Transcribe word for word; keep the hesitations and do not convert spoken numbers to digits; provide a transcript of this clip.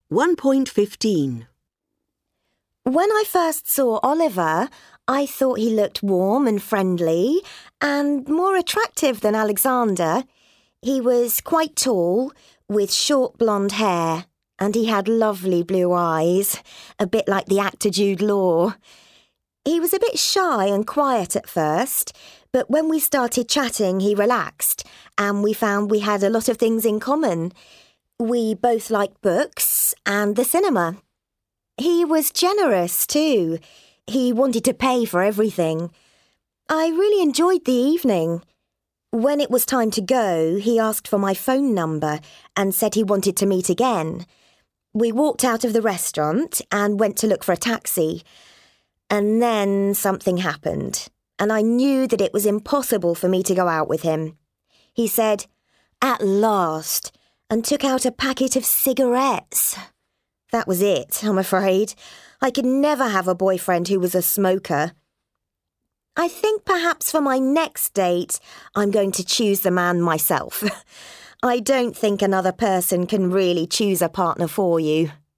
one point fifteen. When I first saw Oliver, I thought he looked warm and friendly and more attractive than Alexander. He was quite tall, with short blonde hair, and he had lovely blue eyes, a bit like the actor Jude Law. He was a bit shy and quiet at first, but when we started chatting, he relaxed, and we found we had a lot of things in common. We both liked books and the cinema. He was generous too. He wanted to pay for everything. I really enjoyed the evening. When it was time to go, he asked for my phone number and said he wanted to meet again. We walked out of the restaurant and went to look for a taxi. And then something happened, and I knew that it was impossible for me to go out with him. He said, "At last," and took out a packet of cigarettes. That was it, I'm afraid. I could never have a boyfriend who was a smoker. I think perhaps for my next date, I'm going to choose the man myself. I don't think another person can really choose a partner for you.